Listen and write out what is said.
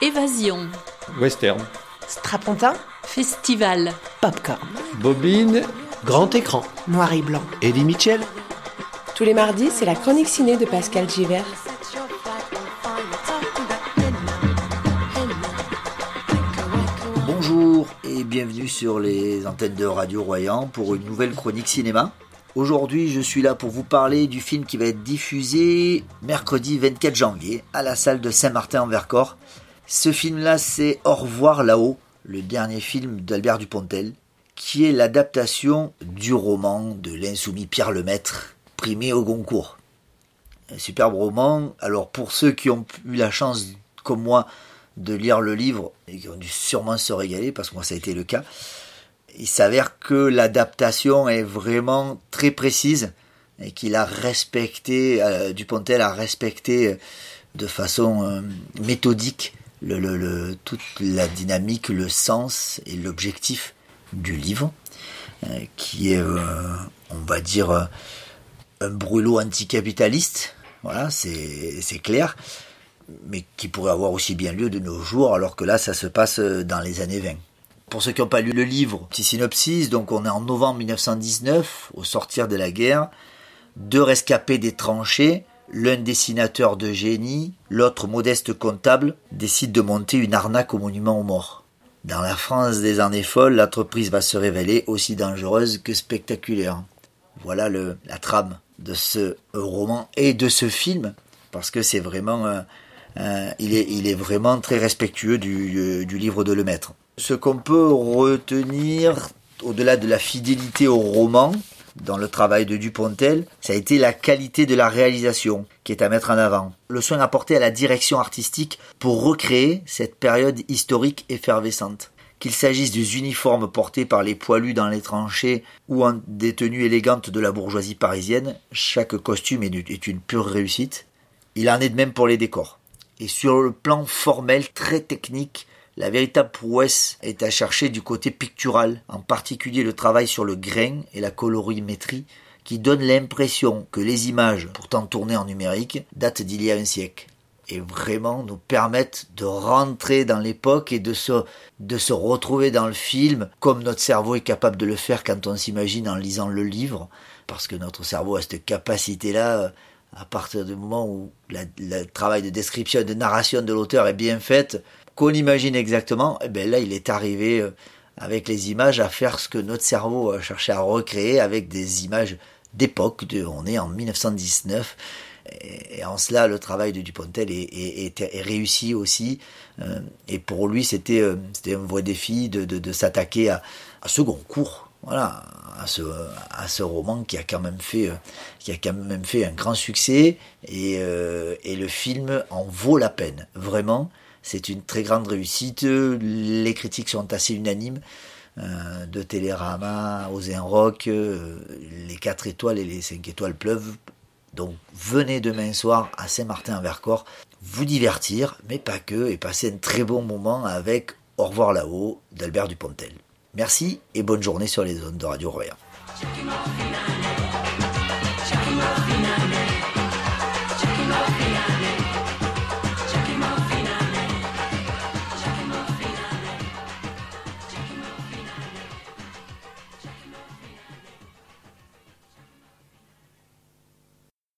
Évasion. Western. Strapontin. Festival. Popcorn. Bobine. Grand écran. Noir et blanc. Eddie Mitchell. Tous les mardis, c'est la chronique ciné de Pascal Givert. Bonjour et bienvenue sur les antennes de Radio Royan pour une nouvelle chronique cinéma. Aujourd'hui, je suis là pour vous parler du film qui va être diffusé mercredi 24 janvier à la salle de Saint-Martin-en-Vercors. Ce film-là, c'est Au revoir là-haut, le dernier film d'Albert Dupontel, qui est l'adaptation du roman de l'insoumis Pierre Lemaitre, primé au Goncourt. Un superbe roman. Alors pour ceux qui ont eu la chance, comme moi, de lire le livre, et qui ont dû sûrement se régaler, parce que moi ça a été le cas, il s'avère que l'adaptation est vraiment très précise, et qu'il a respecté, Dupontel a respecté de façon méthodique toute la dynamique, le sens et l'objectif du livre, qui est, on va dire, un brûlot anticapitaliste, voilà, c'est clair, mais qui pourrait avoir aussi bien lieu de nos jours, alors que là, ça se passe dans les années 20. Pour ceux qui n'ont pas lu le livre, petit synopsis, donc on est en novembre 1919, au sortir de la guerre, 2 rescapés des tranchées, l'un dessinateur de génie, l'autre modeste comptable, décident de monter une arnaque au monument aux morts. Dans la France des années folles, l'entreprise va se révéler aussi dangereuse que spectaculaire. Voilà la trame de ce roman et de ce film, parce que c'est vraiment, il est vraiment très respectueux du livre de Lemaitre. Ce qu'on peut retenir, au-delà de la fidélité au roman, dans le travail de Dupontel, ça a été la qualité de la réalisation qui est à mettre en avant. Le soin apporté à la direction artistique pour recréer cette période historique effervescente. Qu'il s'agisse des uniformes portés par les poilus dans les tranchées ou des tenues élégantes de la bourgeoisie parisienne, chaque costume est une pure réussite. Il en est de même pour les décors. Et sur le plan formel, très technique, la véritable prouesse est à chercher du côté pictural, en particulier le travail sur le grain et la colorimétrie, qui donne l'impression que les images, pourtant tournées en numérique, datent d'il y a un siècle. Et vraiment nous permettent de rentrer dans l'époque et de se retrouver dans le film, comme notre cerveau est capable de le faire quand on s'imagine en lisant le livre, parce que notre cerveau a cette capacité-là, à partir du moment où le travail de description et de narration de l'auteur est bien fait, qu'on imagine exactement, et bien là il est arrivé avec les images à faire ce que notre cerveau a cherché à recréer avec des images d'époque, on est en 1919, et en cela le travail de Dupontel est réussi aussi, et pour lui c'était un vrai défi de s'attaquer à ce Goncourt, voilà, à ce roman qui a quand même fait un grand succès, et le film en vaut la peine, vraiment. C'est une très grande réussite, les critiques sont assez unanimes, de Télérama aux Rock, les 4 étoiles et les 5 étoiles pleuvent. Donc venez demain soir à Saint-Martin-en-Vercors vous divertir, mais pas que, et passer un très bon moment avec Au revoir là-haut d'Albert Dupontel. Merci et bonne journée sur les ondes de Radio Royan.